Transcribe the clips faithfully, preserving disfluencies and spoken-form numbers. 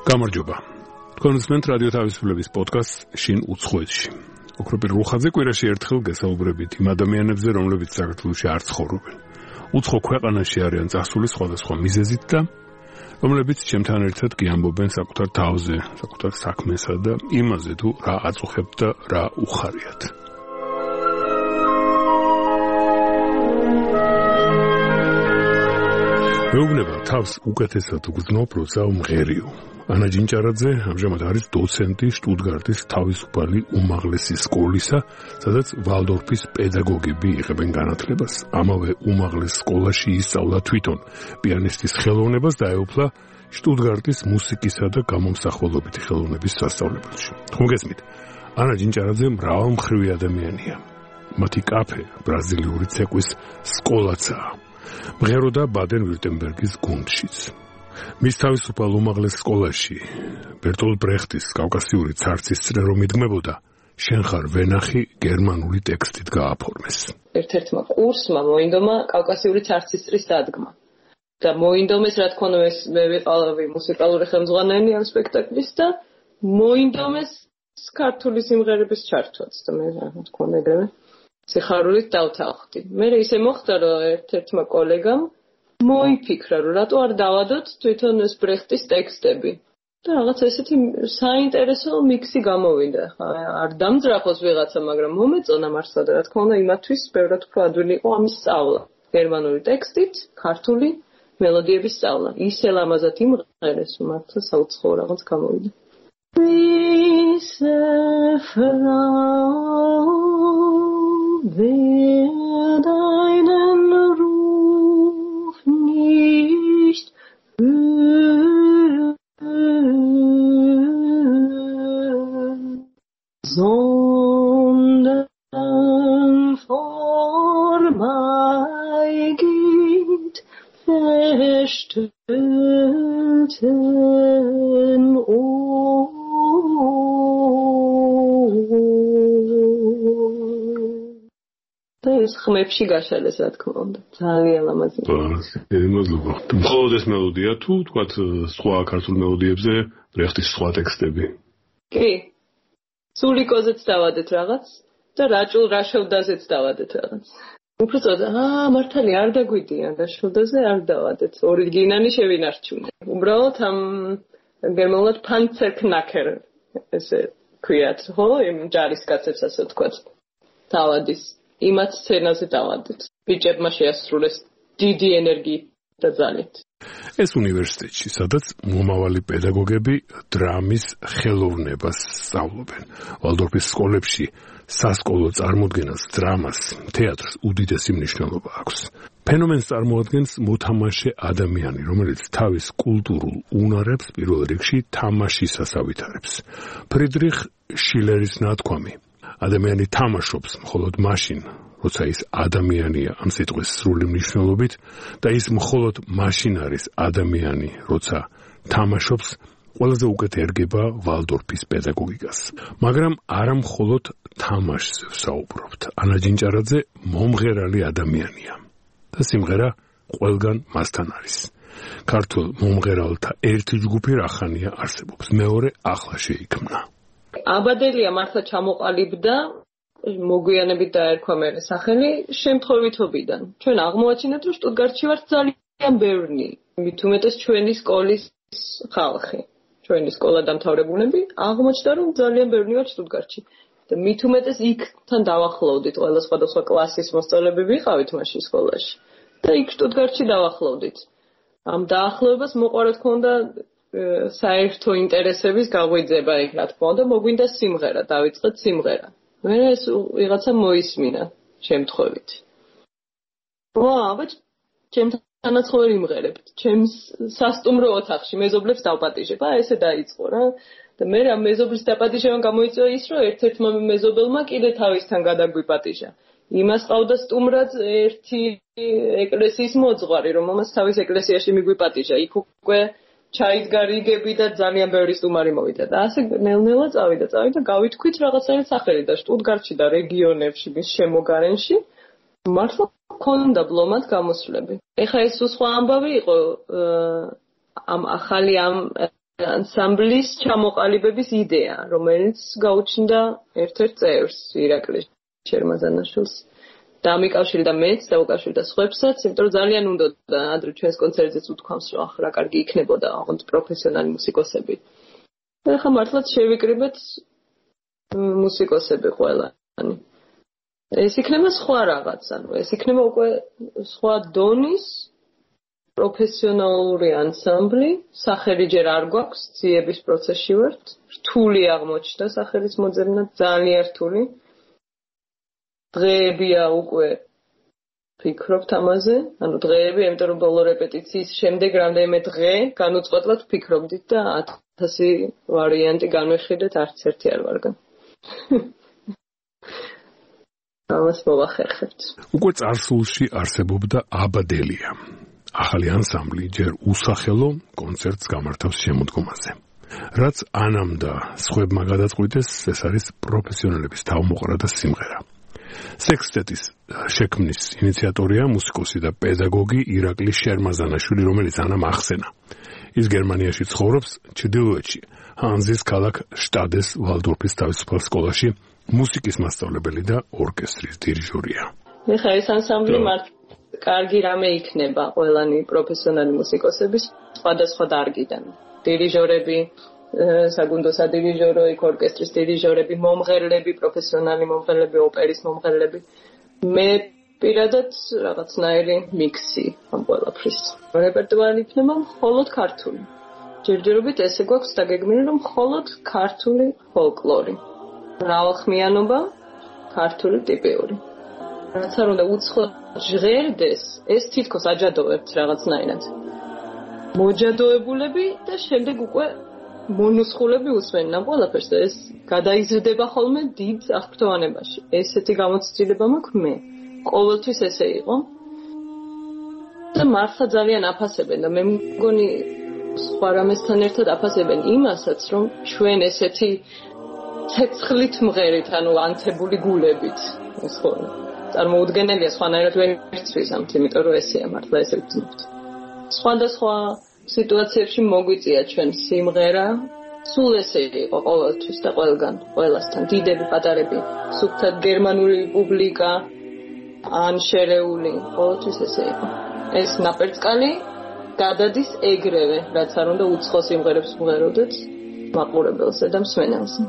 გამარჯობა. თქვენ უსმენთ რადიო თავისუფლების პოდკასტს შინ უცხოეთში. ოქროპირ რუხაძე კვირაში ერთხელ გესაუბრებით იმ ადამიანებზე, რომლებიც საქართველოში არ ცხოვრობენ. უცხო ქვეყანაში არიან წასული სხვადასხვა მიზეზით და რომლებიც ჩემთან ერთად კი ამბობენ საკუთარ თავზე, საკუთარ საქმესა და იმაზე თუ რა აწუხებთ და რა უხარიათ. მეუბნება თავს უკეთესად უგრძნობ, როცა უმღერიო. ანა ჯინჭარაძე ამჟამად არის დოცენტი შტუტგარტის თავისუფალი უმაღლესი სკოლისა, სადაც ვალდორფის პედაგოგები იღებენ განათლებას. ამავე უმაღლეს სკოლაში ისწავლა თვითონ პიანისტის ხელოვნებას და ეუფლა შტუტგარტის მუსიკისა და გამომსახველობითი ხელოვნების სასწავლებელში. ხომ გესმით? ანა ჯინჭარაძე მრავალმხრივი ადამიანია. მათი კაფე ბრაზილიური ცეკვის სკოლაცაა. მღეროდა ბადენ-ვირტემბერგის გუნდშიც. მის თავისუფალ უმაღლეს სკოლაში ბერტოლდ ბრეხტის კავკასიური ცარცის წრე რომ იდგმებოდა, შენ ხარ ვენახი გერმანული ტექსტით გააფორმეს. ერთ-ერთმა კურსმა მოინდომა კავკასიური ცარცის წრის დადგმა. და მოინდომეს, რა თქმა უნდა, მე ვიყავი მუსიკალური ხელმძღვანელი ამ სპექტაკლის და მოინდომეს ქართული სიმღერების ჩართვაც და მე რა თქმა უნდა ეგრევე სიხარულით დავთანხმდი. მე ისე მოხდა, რომ ერთ-ერთმა კოლეგამ მოიფიქრა, რომ რატო არ დავადოთ თვითონ ეს ბრეხტის ტექსტები. და რაღაც ესეთი საინტერესო მიქსი გამოვიდა. არ დამძრახოს ვიღაცა, მაგრამ მომეწონა მართლა და რა თქმა უნდა, იმათვის ბევრად უფრო ადვილი იყო ამის სწავლა. გერმანული ტექსტით, ქართული მელოდიების სწავლა. ისე ლამაზად იმღერეს, რომ მართლა საუცხოო რაღაც გამოვიდა. Diese Frau wird deinen Ruf nicht hören, sondern vorbeigeht, verstellten Ohren. და ეს ხმებში გაშალეს, რა თქმა უნდა. ძალიან ლამაზი. მადლობა. მხოლოდ ეს მელოდია თუ თქვათ სხვა ქართულ მელოდიებზე ბრეხტის სხვა ტექსტები? კი. სულიკოზეც დავადეთ რაღაც და რაჭულ რაშევდაზეც დავადეთ რაღაც. უბრალოდ აა მართალი არ დაგვიდიან რაშევდაზე არ დავადეთ. ორიგინალი შევინარჩუნე. უბრალოდ ამ გერმანულად პანცერკნაკერ ესე ქვიათ, ხო? იმ ჯარისკაცებს ასე ვთქვათ. თავადის იმათ სცენაზე დავადეთ. ბიჭებმა შეასრულეს დიდი ენერგიით და ძალით. ეს უნივერსიტეტში, სადაც მომავალი პედაგოგები დრამის ხელოვნებას სწავლობენ. ვალდორფის სკოლებში სასკოლო წარმოდგენას, დრამას, თეატრს უდიდესი მნიშვნელობა აქვს. ფენომენს წარმოადგენს მოთამაშე ადამიანი, რომელიც თავის კულტურულ უნარებს პირველ რიგში თამაშისას ავითარებს. ფრიდრიხ შილერის ნათქვამი, ადამიანი თამაშობს მხოლოდ მაშინ, როცა ის ადამიანია ამ სიტყვის სრული მნიშვნელობით და ის მხოლოდ მაშინ არის ადამიანი, როცა თამაშობს, ყველაზე უკეთ ერგება ვალდორფის პედაგოგიკას. მაგრამ არა მხოლოდ თამაშზე ვსაუბრობთ. ანა ჯინჭარაძე მომღერალი ადამიანია და სიმღერა ყველგან მასთან არის. ქართულ მომღერალთა ერთი ჯგუფი რახანია არსებობს, მეორე ახლა შეიქმნა. აბადელია მართლა ჩამოყალიბდა, მოგვიანებით დაერქვა მე სახელი შემთხვევითობიდან. ჩვენ აღმოაჩინეთ, რომ შტუტგარტში ვართ ძალიან ბევრი, მით უმეტეს ჩვენი სკოლის ხალხი. ჩვენი სკოლა დამთავრებულები აღმოჩნდა, რომ ძალიან ბევრი ვართ შტუტგარტში. და მით უმეტეს იქთან დავახლოვდით, ყველა სხვადასხვა კლასის მოსწავლეები ვიყავით მაშინ სკოლაში. და იქ შტუტგარტში დავახლოვდით. ამ დაახლოებას მოყვა თქო უნდა საერთო ინტერესების გაღვიძება იქ, რა თქმა უნდა, მოგვინდა სიმღერა, დავიწყეთ სიმღერა. მე ეს ვიღაცა მოისმინა შემთხვევით. ვა, აბა ჩემთანაც ხო ვერ იმღერებთ. ჩემს სასტუმრო ოთახში მეზობლებს დავპატიჟებ. აა ესე დაიწყო რა. და მე რა მეზობლის დაპატიჟებამ გამოიწვია ის, რომ ერთ-ერთმა მეზობელმა კიდე თავისთან გადაგვიპატიჟა. იმას ყავდა სტუმრად ერთი ეკლესიის მოძღვარი, რომელმაც თავის ეკლესიაში მიგვიპატიჟა. იქ უკვე ჩაიდგარიგები და ძალიან ბევრი სტუმარი მოვიდა და ასე ნელ-ნელა წავიდა, წავიდა, გავითქვით რაღაცა სახელი და შტუტგარტში და რეგიონებში მის შემოგარენში მართლა ქონდა ბლომად გამოსვლები. ეხლა ეს სხვა ამბავი იყო ამ ახალი ამ ანსამბლის ჩამოყალიბების იდეა, რომელიც გაუჩნდა ერთ-ერთ წევრს, ირაკლი შერმაზანაშვილს. დამიკავშირდა მეც, დაუკავშირდა სხვებსაც, იმიტომ რომ ძალიან უნდოდა ადრე ჩვენს კონცერტზეც უთქვამს, რომ ახლა რა კარგი იქნებოდა აღონც პროფესიონალი მუსიკოსები. და ახლა მართლაც შევიკრიბეთ მუსიკოსები ყველანი. ეს იქნება სხვა რაღაც, ანუ ეს იქნება უკვე სხვა დონის პროფესიონალური ანსამბლი, სახელი ჯერ არ გვაქვს, ძიების პროცესში ვართ. რთული აღმოჩნდა სახელის მოძებნა, ძალიან რთული. დღეებია უკვე ფიქრობთ ამაზე, ანუ დღეები, იმიტომ რომ ბოლო რეპეტიციის შემდეგ რამდენიმე დღე განუწყვეტლად ფიქრობდით და ათასი ვარიანტი განვიხილეთ, არც ერთი არ ვარგან. ამას მოვახერხებთ. უკვე წარსულში არსებობდა აბადელია. ახალი ანსამბლი ჯერ უსახელო კონცერტს გამართავს შემოდგომაზე. რაც ანამ და სხვებმა გადაწყვიტეს, ეს არის პროფესიონალების თავმოყრა და სიმღერა. სექსტეტის შექმნის ინიციატორია მუსიკოსი და პედაგოგი ირაკლი შერმაზანაშვილი, რომელიც ანამ ახსენა. ის გერმანიაში ცხოვრობს, ჩრდილოეთში, ჰანზის ქალაქ შტადეს ვალდორფის თავისუფალ სკოლაში მუსიკის მასწავლებელი და ორკესტრის დირიჟორია. ეხლა ეს ანსამბლი მართ კარგი რამე იქნება ყველანი პროფესიონალი მუსიკოსების სხვადასხვა დარგიდან. დირიჟორები, საგუნდო სადირიჟორო, ორკესტრის დირიჟორები, მომღერლები, პროფესიონალი მომღერლები, ოპერის მომღერლები. მე პირადად რაღაცნაირი მიქსი ამ ყველაფრის. რეპერტუარი იქნება მხოლოდ ქართული. ჯერჯერობით ესე გვაქვს დაგეგმილი, რომ მხოლოდ ქართული ფოლკლორი. მრავალხმიანობა, ქართული ტიპიური. რაც არ უნდა უცხო ჟღერდეს, ეს თითქოს აჯადოებთ რაღაცნაირად. მოჯადოებულები და შემდეგ უკვე მონუსხულები უსმენენ ამ ყველაფერს და ეს გადაიზრდება ხოლმე დიდ აღფრთოვანებაში. ესეთი გამოცდილება მაქვს მე. ყოველთვის ესე იყო. და მართლა ძალიან აფასებენ და მე მგონი სხვა რამესთან ერთად აფასებენ იმასაც, რომ ჩვენ ესეთი ცეცხლით მღერით, ანუ ანთებული გულებით, ეს ხო წარმოუდგენელია, სხვანაირად ვერ იცვის ამით, იმიტომ რომ ესეა მართლა ესე ვძნობთ. სხვადასხვა სიტუაციებში მოგვიწია ჩვენ სიმღერა, სულ ესე იყო ყოველთვის და ყველგან, ყველასთან, დიდები, პატარები, სუფთად გერმანული პუბლიკა, ან შერეული, ყოველთვის ესე იყო. ეს ნაპერწკალი გადადის ეგრევე, რაც არ უნდა უცხო სიმღერებს ვღეროდეთ მაყურებელზე და მსმენელზე.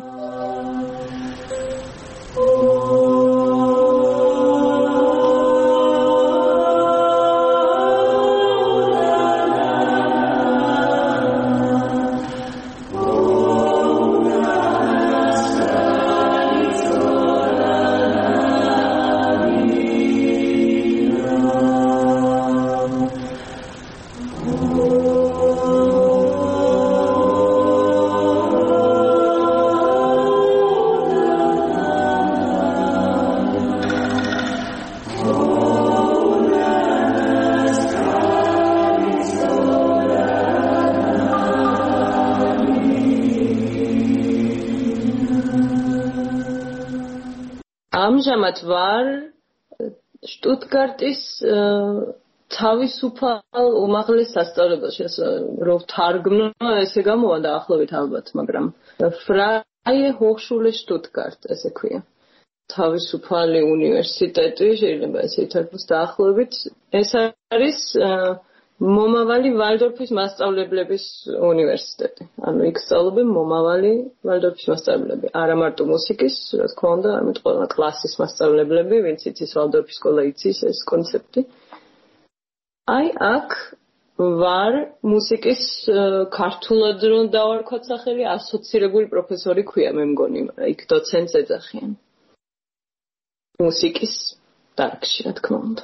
ამჟამად ვარ შტუტგარტის თავისუფალ უმაღლეს სასწავლებელში, რო ვთარგმნო, ესე გამოვა დაახლოებით ალბათ, მაგრამ Freie Hochschule Stuttgart ესე ქვია. თავისუფალი უნივერსიტეტი, შეიძლება ესე ითარგმნოს დაახლოებით. ეს არის მომავალი ვალდორფის მასწავლებლების უნივერსიტეტი. ანუ იქ სწავლობენ მომავალი ვალდორფის მასწავლებლები. არა მარტო მუსიკის, რა თქმა უნდა, ამით ყველა კლასის მასწავლებლები, ვინც იცის ვალდორფის სკოლა იცის ეს კონცეფტი. აი აქ ვარ მუსიკის ქართულად რომ დავარქვათ სახელი, ასოცირებული პროფესორი ქვია მე მგონი, მაგრამ იქ დოცენტს ეძახიან. მუსიკის დარგში, რა თქმა უნდა.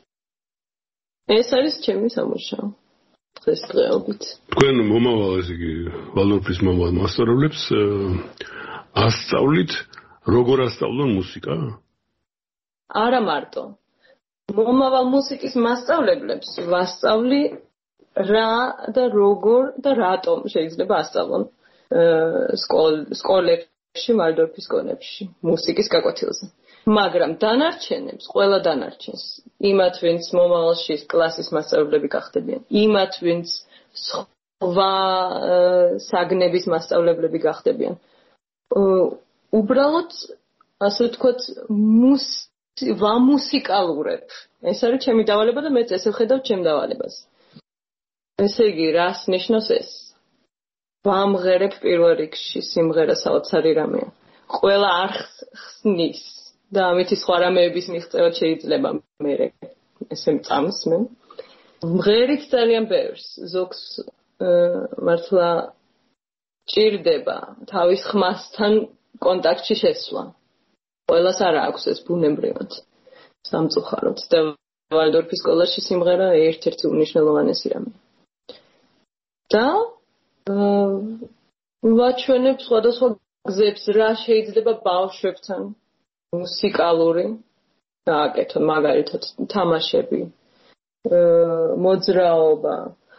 ეს არის ჩემი სამუშაო დღესდღეობით. თქვენ მომავალ ესე იგი ვალდორფის მომავალ მასწავლებლებს ასწავლით როგორ ასწავლონ მუსიკა? არა მარტო. მომავალ მუსიკის მასწავლებლებს ვასწავლი რა და როგორ და რატომ შეიძლება ასწავლონ სკოლებში, ვალდორფის სკოლებში, მუსიკის გაკვეთილზე. მაგრამ დანარჩენებს, ყველა დანარჩენს, იმათ ვინც მომავალში კლასის მასწავლებლები გახდებიან, იმათ ვინც ვა საგნების მასწავლებლები გახდებიან. უბრალოდ ასე ვთქვათ, ვამუსიკალურებ. ეს არის ჩემი დავალება და მეც ესე ვხედავ ჩემ დავალებას. ესე იგი, რას ნიშნავს ეს? ვამღერებ პირველ რიგში სიმღერა საოცარი რამეა. ყველა არხს ხსნის და ამითი სხვა რამეების მიღწევა შეიძლება მე ესე მწამს მე. მღერით ძალიან ბევრს, ზოგს მართლა ჭირდება თავის ხმასთან კონტაქტში შესვლა. ყველას არ აქვს ეს ბუნებრივად. სამწუხაროდ და ვალდორფის სკოლაში სიმღერა ერთ-ერთი უნიშნელოვანესი რამეა. და ვაჩვენებ სხვადასხვა გზებს, რა შეიძლება ბავშვებთან მუსიკალური გააკეთონ, მაგალითად თამაშები, მოძრაობა,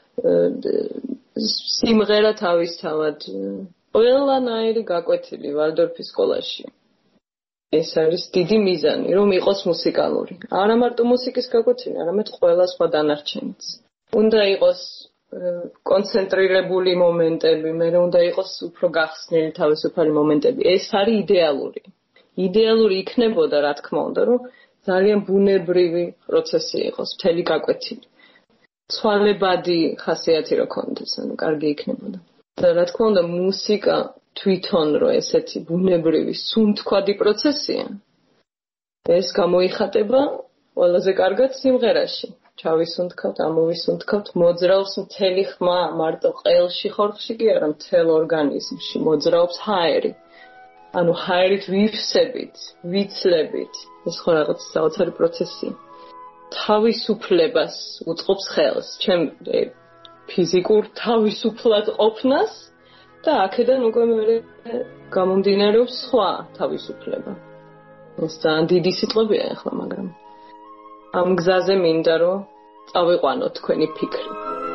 სიმღერა თავისთავად, ყველანაირი გაკვეთილი ვალდორფის სკოლაში. ეს არის დიდი მიზანი, რომ იყოს მუსიკალური. არა მარტო მუსიკის გაკვეთილი, არამედ ყველა სხვა დანარჩენიც. უნდა იყოს კონცენტრირებული მომენტები, მე უნდა იყოს უფრო გახსნილი თავისუფალი მომენტები. ეს არის იდეალური. იდეალური იქნებოდა, რა თქმა უნდა, რომ ძალიან ბუნებრივი პროცესი იყოს, მთელი გაკვეთილი. ცვალებადი ხასიათი რო ქონდეს, ანუ კარგი იქნებოდა. და რა თქმა უნდა, მუსიკა თვითონ რო ესეთი ბუნებრივი, სუნთქვადი პროცესია. ეს გამოიხატება ყველაზე კარგად სიმღერაში. ჩავისუნთქავთ, ამოვისუნთქავთ, მოძრაობს მთელი ხმა, მარტო ყელში ხორხში კი არა, მთელ ორგანიზმში მოძრაობს ჰაერი. ანუ ჰაერით ვივსებით, ვიცლებით, ეს ხო რაღაც საოცარი პროცესია. თავისუფლებას უწყობს ხელს, ჩემ ფიზიკურ თავისუფლად ყოფნას და აქედან უკვე მე გამომდინარეობს სხვა თავისუფლება. ეს ძალიან დიდი სიტყვებია ახლა, მაგრამ ამ გზაზე მინდა რომ წავიყვანოთ თქვენი ფიქრი.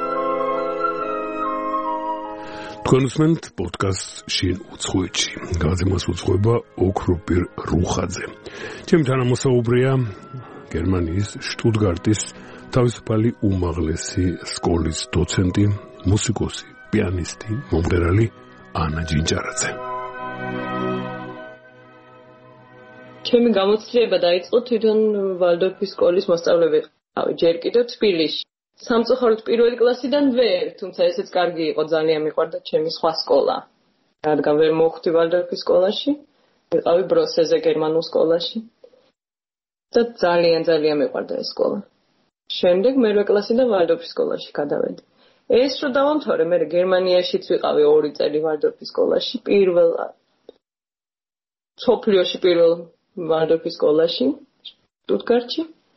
თქვენ უსმენთ პოდკასტ შინ უცხოეთში. გაზემას უცხოება ოქროპირ რუხაძე. ჩემი თანამოსაუბრეა გერმანიის შტუტგარტის თავისუფალი უმაღლესი სკოლის დოცენტი, მუსიკოსი, პიანისტი, მომღერალი ანა ჯინჯარაძე. ჩემი გამოცდილება დაიწყო თვითონ ვალდორფის სკოლის მოსწავლე ვიყავი, ჯერ კიდევ თბილისში. სამწუხაროდ პირველი კლასიდან ვერ, თუმცა ესეც კარგი იყო, ძალიან მიყვარდა ჩემი სხვა სკოლა. რადგან ვერ მოვხვდი ვალდორფის სკოლაში, ვიყავი ბროსეზე გერმანულ სკოლაში. და ძალიან ძალიან მიყვარდა ეს სკოლა. შემდეგ მერვე კლასიდან ვალდორფის სკოლაში გადავედი. ეს რო დავამთავრე, მე გერმანიაშიც ვიყავი ორი წელი ვალდორფის სკოლაში, პირველ სოფლიოში პირველ ვალდორფის სკოლაში, შტუტგარტში.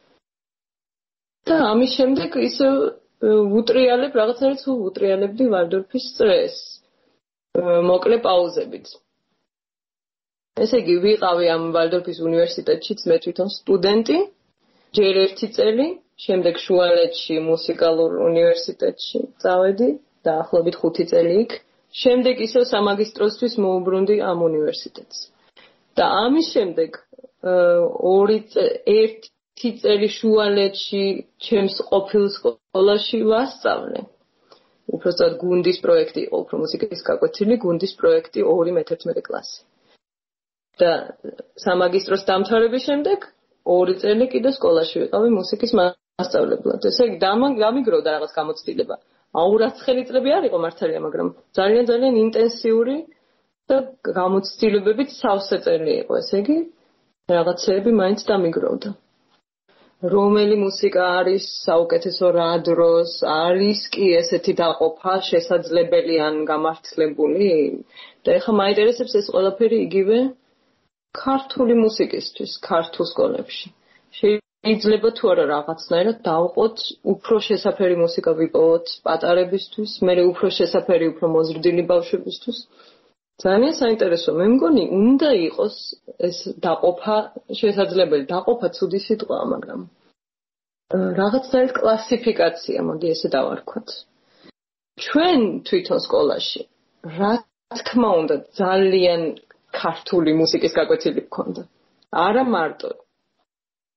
და ამის შემდეგ ისე უტრიალებ, რაღაცნაირად თუ უტრიალებდი ვალდორფის წრეს. მოკლე პაუზებით. ესე იგი, ვიყავი ამ ვალდორფის უნივერსიტეტშიც მე თვითონ სტუდენტი, ჯერ ერთი წელი, შემდეგ შუალედში მუსიკალურ უნივერსიტეტში წავედი, დაახლოებით ხუთი წელი იქ. შემდეგ ისევ სამაგისტროსთვის მოუბრუნდი ამ უნივერსიტეტს. და ამის შემდეგ ორი ერთი წელი შუალედში ჩემს ყოფილ სკოლაში ვასწავლე. უпростоად გუნდის პროექტი იყო, უფრო მუსიკის გაკვეთილი, გუნდის პროექტი ორი მეთერთმეტე კლასი. და სამაგისტროს დამთავრების შემდეგ ორი წელი კიდე სკოლაში ვიყავი მუსიკის მასწავლებლად. ესე იგი, გამიგროვდა რაღაც გამოცდილება. აურაცხელი წლები არ იყო მართალია, მაგრამ ძალიან ძალიან ინტენსიური და გამოცდილებებით სავსე წელი იყო. ესე იგი, რაღაცეები მაინც დამიგროვდა. რომელი მუსიკა არის საუკეთესო რა დროს, არის კი ესეთი დაყოფა შესაძლებელი ან გამართლებული? და ეხლა მაინტერესებს ეს ყველაფერი იგივე ქართული მუსიკისთვის, ქართულ სკოლებში. შეიძლება თუ არა რაღაცნაირად დავყოთ, უფრო შესაფერი მუსიკა ვიპოვოთ პატარებისთვის, მე უფრო შესაფერი, უფრო მოზრდილი ბავშვებისთვის. ძალიან საინტერესო, მე მგონი, უნდა იყოს ეს დაყოფა შესაძლებელი. დაყოფა ცუდი სიტყვაა, მაგრამ რაღაცნაირად კლასიფიკაცია, მოდი ესე დავარქვათ. ჩვენ თვითონ სკოლაში, რა თქმა უნდა, ძალიან ქართული მუსიკის გაკვეთილი გქონდა. არა მარტო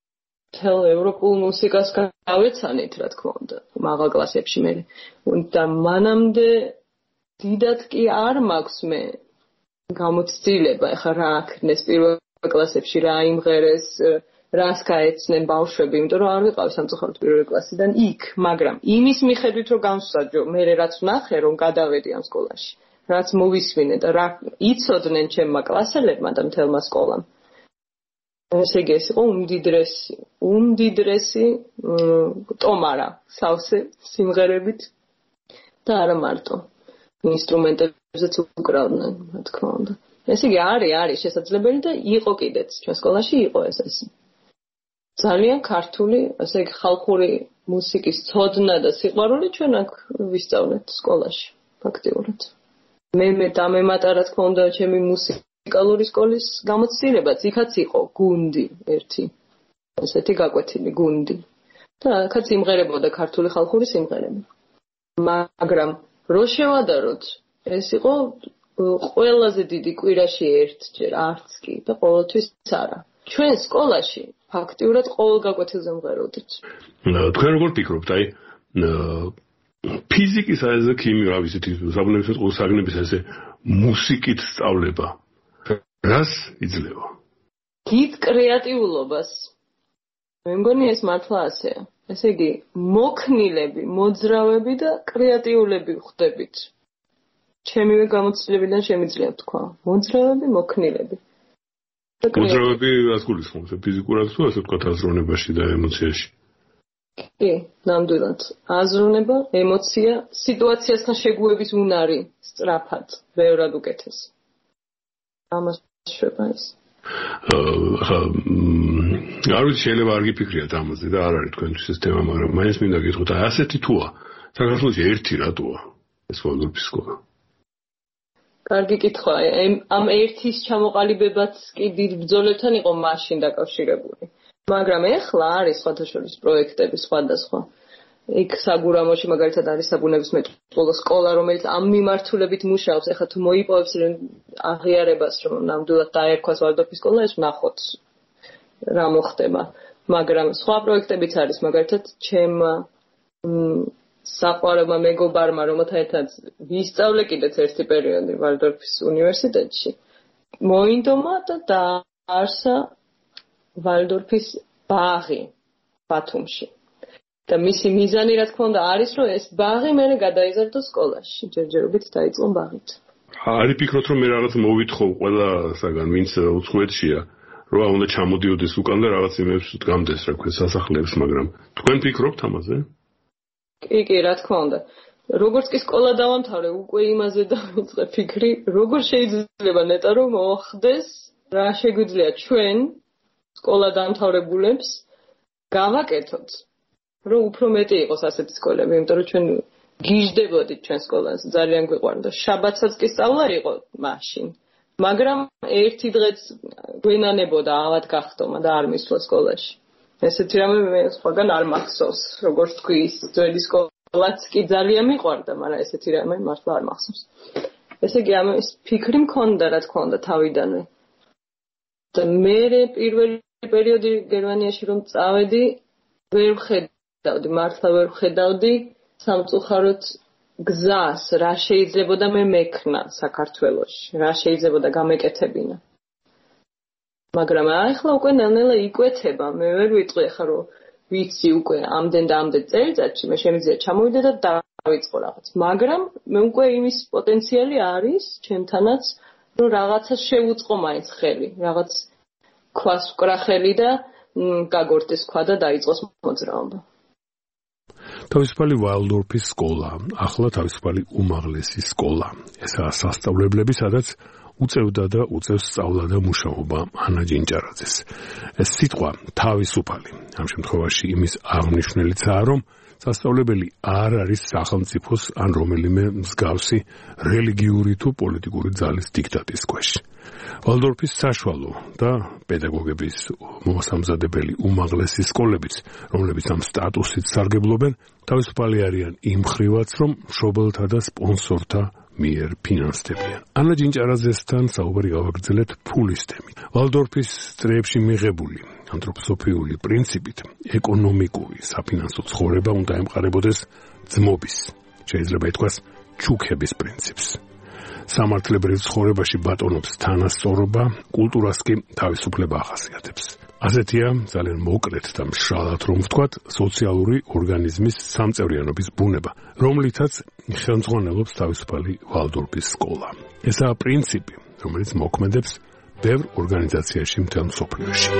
თელ ევროპულ მუსიკას გავეცანით, რა თქმა უნდა, მაღალ კლასებში მე. და მანამდე დიდად კი არ მაქვს მე გამოცდილება, ეხლა რა აქნეს პირველ კლასებში, რა იმღერეს, რას გაეცნენ ბავშვები, იმიტომ რომ არ ვიყავ სამწუხაროდ პირველ კლასიდან იქ, მაგრამ იმის მიხედვით რომ გამსაჯო, მე რაც ვნახე რომ გადავედი ამ სკოლაში, რაც მოვისმინე და რა იცოდნენ ჩემმა კლასელებმა და მთელმა სკოლამ. ესე იგი ეს იყო უმდიდრესი, უმდიდრესი ტომარა სავსე სიმღერებით და არა მარტო ინსტრუმენტებზეც უკრავდნენ, რა თქმა უნდა. ესე იგი არის, არის შესაძლებელი და იყო კიდეც ჩვენ სკოლაში იყო ეს ეს. ძალიან ქართული, ასე იგი ხალხური მუსიკის ცოდნა და სიყვარული ჩვენ აქ ვისწავლეთ სკოლაში, ფაქტიურად. მე მე დამემატა, რა თქმა უნდა, ჩემი მუსიკალური სკოლის გამოცდილებაც, იქაც იყო გუნდი ერთი. ესეთი გაკვეთილი გუნდი. და აქაც იმღერებოდა ქართული ხალხური სიმღერები. მაგრამ რო შევადაროთ, ეს იყო ყველაზე დიდი კვირაში ერთჯერ, არც კი და ყოველთვის არა. ჩვენ სკოლაში ფაქტიურად ყოველ გაკვეთილზე მღეროდით. თქვენ როგორ ფიქრობთ, აი ფიზიკის ასე ქიმია, რა ვიცით, საბუნებისმეტყველო ყოველ საგნების ასე მუსიკით სწავლება. რას იძლევა? დიდ კრეატიულობას. მე მგონი ეს მართლა ასეა. ესე იგი, მოქნილები, მოძრავები და კრეატიულები ხდებით. ჩემივე გამოცდილებიდან შემიძლია თქვა. მოძრავები, მოქნილები. მოძრავები რას გულისხმობს? ფიზიკურად თუ ასე ვთქვათ აზროვნებაში და ემოციაში? კი, ნამდვილად. აზროვნება, ემოცია, სიტუაციასთან შეგუების უნარი სწრაფად, ბევრად უკეთესი. ამას შვება ეს. აა არ ვიცი, შეიძლება არ გიფიქრიათ ამაზე და არ არის თქვენთვის ეს თემა, მაგრამ მაინც მინდა გითხოთ, აი ასეთი თუა, საქართველოში ერთი რატოა ეს ვალდორფის სკოლა? კარგი კითხვა, ამ ერთის ჩამოყალიბებაც კი დიდ ბრძოლებთან იყო მაშინ დაკავშირებული. მაგრამ ეხლა არის სხვადასხვა პროექტები სხვადასხვა. იქ საგურამოში მაგალითად არის საბუნებისმეტყველო სკოლა, რომელიც ამ მიმართულებით მუშაობს. ეხლა თუ მოიპოვებს აღიარებას, რომ ნამდვილად დაერქვას ვალდორფის სკოლა, ეს ვნახოთ რა მოხდება. მაგრამ სხვა პროექტებიც არის, მაგალითად ჩემმა საყვარელმა მეგობარმა, რომელთან ერთად ვისწავლე კიდეც ერთი პერიოდი ვალდორფის უნივერსიტეტში, მოინდომა და დაარსა ვალდორფის ბაღი ბათუმში. და მისი მიზანი, რა თქმა უნდა, არის, რომ ეს ბაღი მერე გადაიზარდოს სკოლაში, ჯერჯერობით დაიწყო ბაღით. არის ფიქრობთ, რომ მე რაღაც მოვითხოვ ყველა საგან, ვინც უცხოეთშია, რომ უნდა ჩამოდიოდეს უკან და რაღაც იმებს დგამდეს, რა ქვია, სასახლეებს, მაგრამ თქვენ ფიქრობთ ამაზე? კი, კი, რა თქმა უნდა. როგორც კი სკოლა დავამთავრე, უკვე იმაზე დავიწყე ფიქრი, როგორ შეიძლება ნეტა რომ მოხდეს, რა შეგვიძლია ჩვენ სკოლა დამთავრებულებს გავაკეთოთ, რომ უფრო მეტი იყოს ასეთი სკოლები, იმიტომ რომ ჩვენ გიждდებოდით ჩვენ სკოლას, ძალიან გვიყვარდა. შაბათსაც კი სწავლა იყო მაშინ. მაგრამ ერთი დღეც გვენანებოდა ავად გახდომა და არ მისვლა სკოლაში. ესეთი რამე მე სხვაგან არ მახსოვს, როგორც თქვი, ის ძველი სკოლაც კი ძალიან მიყვარდა, მაგრამ ესეთი რამე მართლა არ მახსოვს. ესე იგი, ამის ფიქრი მქონდა, რა თქმა უნდა, თავიდანვე. და მე პირველი პერიოდი გერმანიაში რომ წავედი, ვერ ვხედავდი, მართლა ვერ ვხედავდი სამწუხაროდ გზას, რა შეიძლებოდა მე მექნა საქართველოში, რა შეიძლება გამეკეთებინა. მაგრამ ახლა უკვე ნელ-ნელა იკვეთება, მე ვერ ვიტყვი ახლა რომ ვიცი უკვე ამდენ და ამდენ წელიწადში, მე შემიძლია ჩამოვიდე და დავიწყო რაღაც. მაგრამ მე უკვე იმის პოტენციალი არის ჩემთანაც, რომ რაღაცას შევუწყო მაინც ხელი, რაღაც ქვას ვკრა ხელი და გაგორდეს ქვა და დაიწყოს მოძრაობა. თავისუფალი ვალდორფის სკოლა, ახლა თავისუფალი უმაღლესი სკოლა. ესაა სასწავლებლები, სადაც უწევდა და უწევს სწავლა და მუშაობა ანა ჯინჯარაძეს. ეს სიტყვა თავისუფალი. ამ შემთხვევაში იმის აღმნიშვნელიცაა, რომ სასწავლებელი არ არის სახელმწიფოს ან რომელიმე მსგავსი რელიგიური თუ პოლიტიკური ძალის დიქტატის ქვეშ. ვალდორფის საშუალო და პედაგოგების მოსამზადებელი უმაღლესი სკოლებიც, რომლებიც ამ სტატუსით სარგებლობენ, თავისუფალი არიან იმ მხრივაც, რომ მშობელთა და სპონსორთა მიერ ფინანსდებიან. ანა ჯინჭარაძესთან საუბარი გავაგრძელებთ ფულის თემით. ვალდორფის წრეებში მიღებული ანთროპოსოფიული პრინციპით ეკონომიკური საფინანსო ცხოვრება უნდა ემყარებოდეს ძმობის, შეიძლება ითქვას ჩუქების პრინციპს. სამართლებრივ ცხოვრებაში ბატონობს თანასწორობა, კულტურას კი თავისუფლება ახასიათებს. ასეთია ძალიან მოკლედ და მშრალად რომ ვთქვათ, სოციალური ორგანიზმის სამწევრიანობის ბუნება, რომლითაც ხელმძღვანელობს თავისუფალი ვალდორფის სკოლა. ესაა პრინციპი, რომელიც მოქმედებს ბევრ ორგანიზაციაში მთელ მსოფლიოში.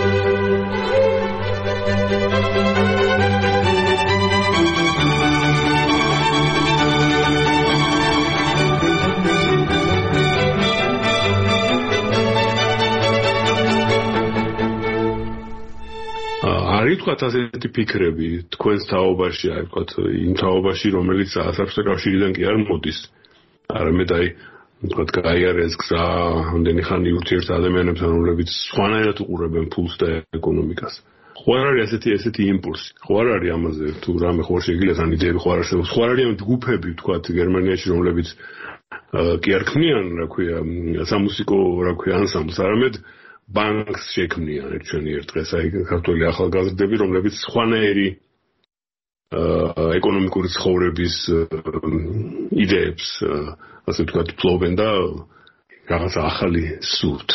არის თქვათ ასეთი ფიქრები თქვენს თაობაში, აი თქვათ იმ თაობაში, რომელიც საერთო კავშირიდან კი არ მოდის. არამედ აი თქვათ გაიარეს გზა ამდენი ხანი ურთიერთ ადამიანებთან, რომლებიც სხვანაირად უყურებენ ფულს და ეკონომიკას. ხო არ არის ასეთი ესეთი იმპულსი. ხო არ არის ამაზე თუ რამე ხო შეიძლება თან იდეები ხო არ არსებობს. ხო არ არის ამ ჯგუფები თქვათ გერმანიაში, რომლებიც კი არ ქმნიან, რა ქვია, სამუსიკო, რა ქვია, ანსამბლს, არამედ ბანკს შექმნიან ერთჩვენიერ დღეს აი ქართული ახალგაზრდები, რომლებიც სხვანაირი ეკონომიკური ცხოვრების იდეებს, ასე ვთქვათ, ფლობენ და რაღაც ახალი სურთ.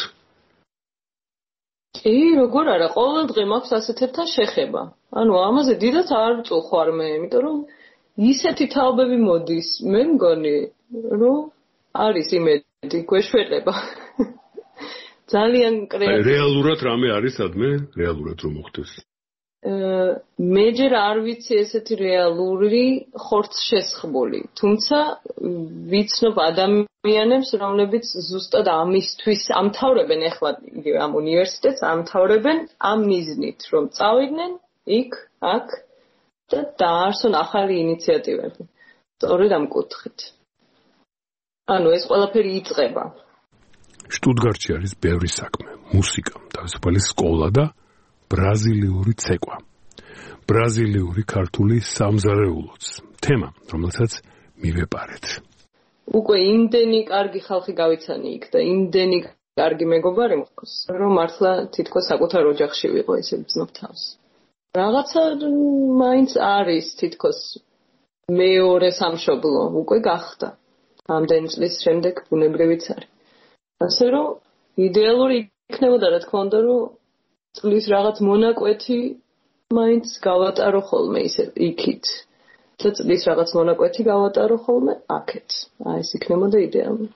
კი, როგორ არა, ყოველ დღე მაქვს ასეთებთან შეხება. ანუ ამაზე დიდად არ ვწუხარ მე, იმიტომ რომ ისეთი თაობები მოდის, მე მგონი, რომ არის იმედი, გვეშველება. ძალიან კრეატივი. რეალურად რამე არის სადმე? რეალურად რომ მოხდეს. მე ჯერ არ ვიცი ესეთი რეალური ხორცშესხმული, თუმცა ვიცნობ ადამიანებს, რომლებიც ზუსტად ამისთვის ამთავრებენ ახლა იგივე ამ უნივერსიტეტს, ამთავრებენ ამ მიზნით, რომ წავიდნენ იქ, აქ და დაარსონ ახალი ინიციატივები. სწორედ ამ კუთხით. ანუ ეს ყველაფერი იწყება. შტუტგარტში არის ბევრი საქმე, მუსიკა, თავისუფალი სკოლა და ბრაზილიური ცეკვა. ბრაზილიური ქართული სამზარეულოც. თემა, რომელსაც მივეპარეთ. უკვე იმდენი კარგი ხალხი გავიცანი იქ და იმდენი კარგი მეგობარი მყავს, რომ მართლა თითქოს საკუთარ ოჯახში ვიყო, ესე ვძნობ თავს. რაღაცა მაინც არის თითქოს მეორე სამშობლო, უკვე გახდა. ამდენი წლის შემდეგ ბუნებრივიც არის. ასე რომ იდეალური იქნებოდა რა თქმა უნდა რომ წლის რაღაც მონაკვეთი მაინც გავატარო ხოლმე ისე იქით და წლის რაღაც მონაკვეთი გავატარო ხოლმე აქეთ. აი ეს იქნებოდა იდეალური.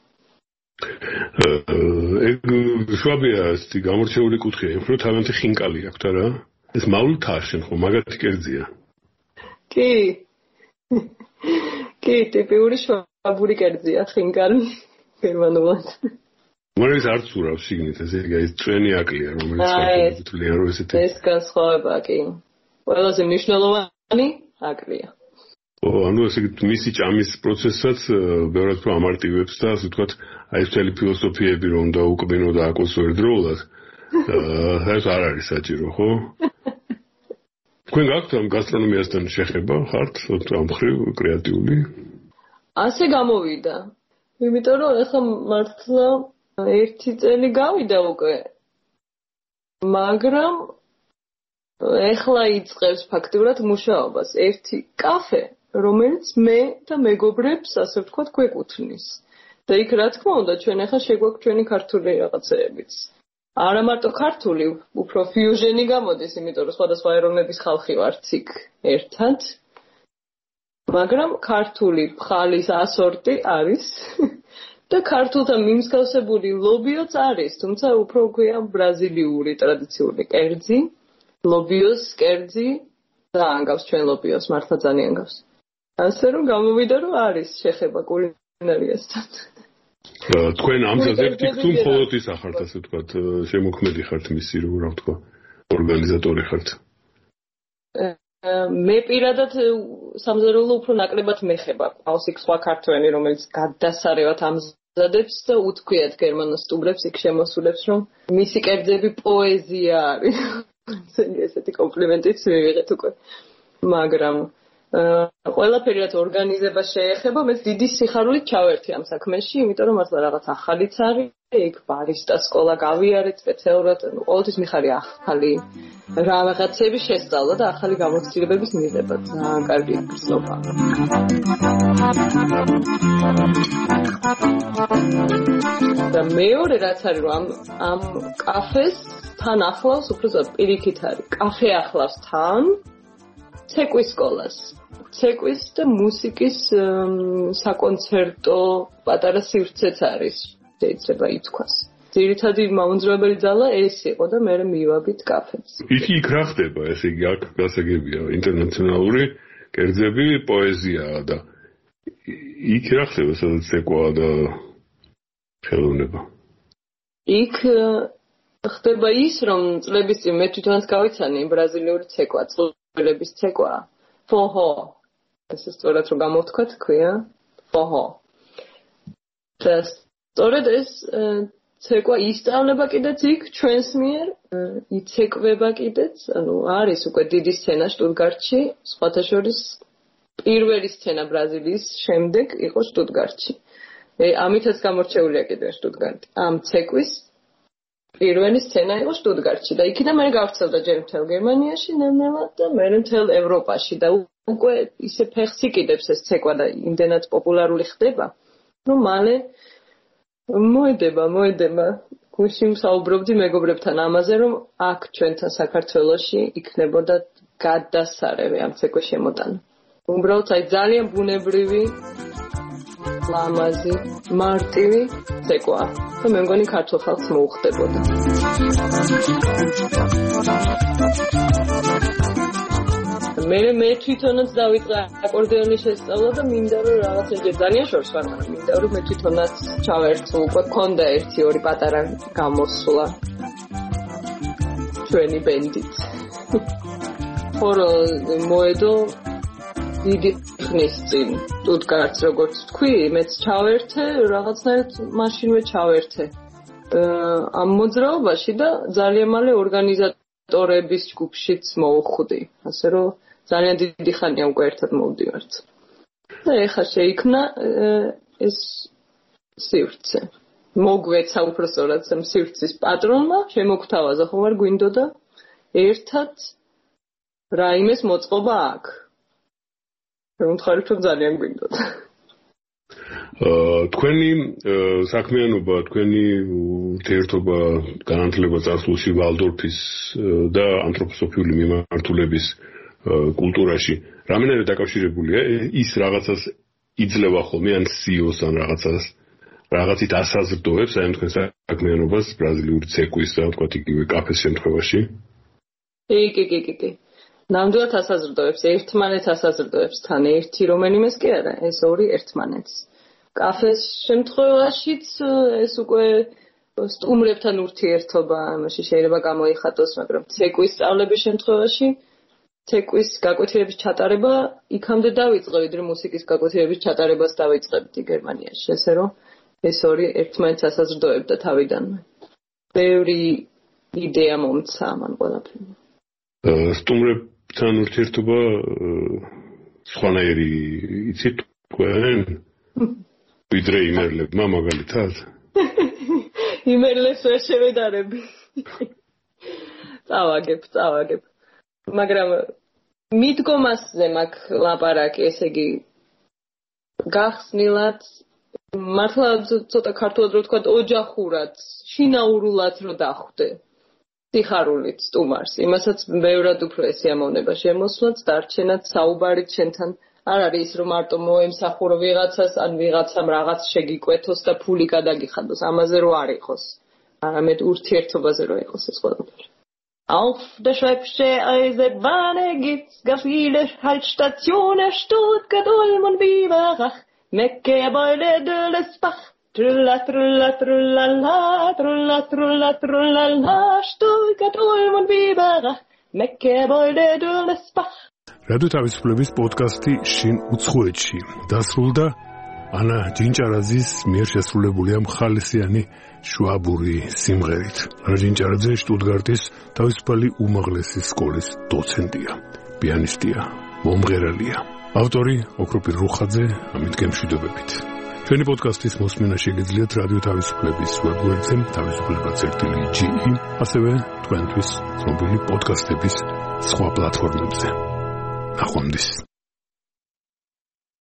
ეგ შვაბია ისეთი გამორჩეული კუთხეა, უფრო თავიანთი ხინკალი აქვს არა? ეს მაულთა შენ ხო მაგათი კერძია? კი. კი, ტიპიური შვაბური კერძია ხინკალი გერმანულად. რომელიც არც ურავს შიგნით, ესე იგი ეს წვენი აკლია, რომელიც საერთოდ თვლიან რომ ესეთი. ეს განსხვავება კი. ყველაზე მნიშვნელოვანი აკლია. ო, ანუ ესე იგი მისი ჭამის პროცესსაც ბევრად უფრო ამარტივებს და ასე ვთქვათ, აი ეს მთელი ფილოსოფიები რომ დაუკბინო და აკოსო ერთდროულად. ეს არ არის საჭირო, ხო? თქვენ გაქვთ ამ გასტრონომიასთან შეხება, ხართ ამ მხრივ კრეატიული? ასე გამოვიდა. იმიტომ რომ ეხლა მართლა ერთი წელი გავიდა უკვე. მაგრამ ეხლა იწყებს ფაქტიურად მუშაობას ერთი კაფე, რომელიც მე და მეგობრებს, ასე ვთქვათ, გვეკუთვნის. და იქ რა თქმა უნდა, ჩვენ ეხლა შეგვაქვს ჩვენი ქართული რაღაცეებიც. არა მარტო ქართული, უფრო ფიუჟენი გამოდის, იმიტომ რომ სხვადასხვა ეროვნების ხალხი ვართ იქ ერთად. მაგრამ ქართული ფხალის ასორტი არის. და ქართულთან მიმსგავსებული ლობიოც არის, თუმცა უფრო ქვია ბრაზილიური ტრადიციული კერძი, ლობიოს კერძი და ანგავს ჩვენ ლობიოს, მართლა ძალიან გავს. ასე რომ გამოვიდა რომ არის შეხება კულინარიასთან. თქვენ ამზადებთ იქ თუ მხოლოდ ის ახართ, ასე ვთქვათ, შემოქმედი ხართ მისი, როგორ ვთქვა, ორგანიზატორი ხართ? მე პირადად სამზარეულო უფრო ნაკლებად მეხება. ყავს იქ სხვა ქართველი, რომელიც გადასარევად ამზადებს და უთქვიათ გერმანოსტუმრებს იქ შემოსულებს, რომ მისი კერძები პოეზია არის. ესეთი კომპლიმენტიც მივიღეთ უკვე. მაგრამ ყველაფერი რაც ორგანიზება შეეხება, მე დიდი სიხარულით ჩავერთი ამ საქმეში, იმიტომ რომ მართლა რაღაც ახალიც არის, იქ ბარისტას სკოლა გავიარე სპეციალურად, ყოველთვის მიხარი ახალი რაღაცები შესწავლა და ახალი გამოცდილებების მიღება. ძალიან კარგი გრძნობა. და მეორე რაც არის რომ ამ ამ კაფეს თან ახლავს, უფრო პირიქით არის. კაფე ახლავს თან ცეკვის სკოლას. ცეკვის და მუსიკის საკონცერტო პატარა სივრცეც არის, შეიძლება ითქვას. ძირითადი მაუნძრავებელი ძალა ეს იყო და მე მივაბით კაფეც. იქ იქ რა ხდება, ესე იგი აქ გასაგებია ინტერნაციონალური კერძები, პოეზიაა და იქ რა ხდება, სადაც ცეკვაა და ხელოვნება. იქ ხდება ის, რომ წლების წინ მე თვითონაც გავიცანი ბრაზილიური ცეკვა, წყვილების ცეკვა. Forró. ეს სწორად რომ გამოვთქვა თქვია, forró. და სწორედ ეს ცეკვა ისწავლება კიდეც იქ ჩვენს მიერ, იცეკვება კიდეც, ანუ არის უკვე დიდი სცენა შტუტგარტში, სხვათა შორის პირველი სცენა ბრაზილიის შემდეგ იყო შტუტგარტში. ამითაც გამორჩეულია კიდევ შტუტგარტი. ამ ცეკვის პირველი სცენა იყო შტუტგარტში და იქიდან მე გავვრცელდა ჯერ მთელ გერმანიაში ნელ-ნელა და მე მთელ ევროპაში და უკვე ისე ფეხს იკიდებს ეს ცეკვა და იმდენად პოპულარული ხდება, რომ მალე მოედება, მოედება. გუშინ საუბრობდი მეგობრებთან ამაზე, რომ აქ ჩვენთან საქართველოში იქნებოდა გადასარევი ამ ცეკვის შემოტანა. უბრალოდ აი ძალიან ბუნებრივი ლამაზი, მარტივი ცეკვა და მე მგონი ქართულ ხალხს მოუხდებოდა. მე მე თვითონაც დავიწყე აკორდეონის შესწავლა და მინდა რომ რაღაცა ძალიან შორს ვარ, მაგრამ მინდა რომ მე თვითონაც ჩავერთო, უკვე ქონდა ერთი ორი პატარა გამოსვლა ჩვენი ბენდით. ხორო მოედო დიდი ხნის წინ შტუტგარტს როგორც თქვი, მეც ჩავერთე, რაღაცნაირად მაშინვე ჩავერთე ამ მოძრაობაში და ძალიან მალე ორგანიზატორების ჯგუფშიც მოვხვდი, ასე რომ ძალიან დიდი ხანია უკვე ერთად მოვდივართ. და ეხლა შეიქმნა ეს სივრცე. მოგვეცა უბრალოდ ამ სივრცის პატრონმა, შემოგთავაზა ხომ არ გვინდოდა ერთად რაიმეს მოწყობა აქ. მომხარით რომ ძალიან გვინდოდა. თქვენი საქმიანობა, თქვენი ურთიერთობა განათლება წარსულში ვალდორფის და ანთროპოსოფიული მიმართულების კულტურაში რამენერე დაკავშირებულია? ის რაღაცას იძლევა ხოლმე ან სიოს ან რაღაცას რაღაცით ასაზრდოებს აი თქვენ საქმიანობას ბრაზილიური ცეკვის და თქვათ იგივე კაფეს შემთხვევაში? კი, კი, კი, კი. ნამდვილად ასაზრდოებს, ერთმანეთს ასაზრდოებს თან ერთი რომელიმეს კი არა, ეს ორი ერთმანეთს. კაფეს შემთხვევაშიც ეს უკვე სტუმრებთან ურთიერთობა, ამაში შეიძლება გამოიხატოს, მაგრამ ცეკვის სწავლების შემთხვევაში ცეკვის გაკვეთილების ჩატარება იქამდე დავიწყე, ვიდრე მუსიკის გაკვეთილების ჩატარებას დავიწყებდი გერმანიაში, ესე რომ ეს ორი ერთმანეთს ასაზრდოებდა თავიდანვე. ბევრი იდეა მომცა მან ყველაფერმა. სტუმრებთან ურთიერთობა სხვანაირი იცით თქვენ? ვიდრე იმერლებმა მაგალითად? იმერლებს ვერ შევედარები. წავაგებ, წავაგებ. მაგრამ მიდგომასზე მაქვს ლაპარაკი, ესე იგი გახსნილად მართლა ცოტა ქართულად რო ვთქვა, ოჯახურად, შინაურულად რო დახვდე. სიხარულით სტუმარს, იმასაც ბევრად უფრო ესიამოვნება შემოსვლაც, დარჩენად საუბარით შენთან არ არის ის რომ მარტო მოემსახურო ვიღაცას, ან ვიღაცამ რაღაც შეგიკვეთოს და ფული გადაგიხადოს, ამაზე რო არ იყოს. არამედ ურთიერთობაზე რო იყოს ეს ყველაფერი. Auf der Schwäbische Eisenbahn gibt's gar viele Haltstationen, Stuttgart, Ulm und Biberach, Mecke, Beule, Döllesbach. Trulla, trulla, trullala, trulla, trulla, trullala, Stuttgart, Ulm und Biberach, Mecke, Beule, Döllesbach. რადიო თავისუფლების პოდკასტი შინ უცხოეთში დასრულდა ანა ჯინჭარაძის მიერ შესრულებული ამ ხალისიანი შვაბური სიმღერით. ანა ჯინჭარაძე შტუტგარტის თავისუფალი უმაღლესი სკოლის დოცენტია, პიანისტია, მომღერალია. ავტორი ოქროპირ რუხაძე, ამით გემშვიდობებით. ჩვენი პოდკასტის მოსმენა შეგიძლიათ რადიო თავისუფლების ვებგვერდზე თავისუფლება წერტილი ჯი ი, ასევე თქვენთვის ცნობილი პოდკასტების სხვა პლატფორმებზე. ნახვამდის.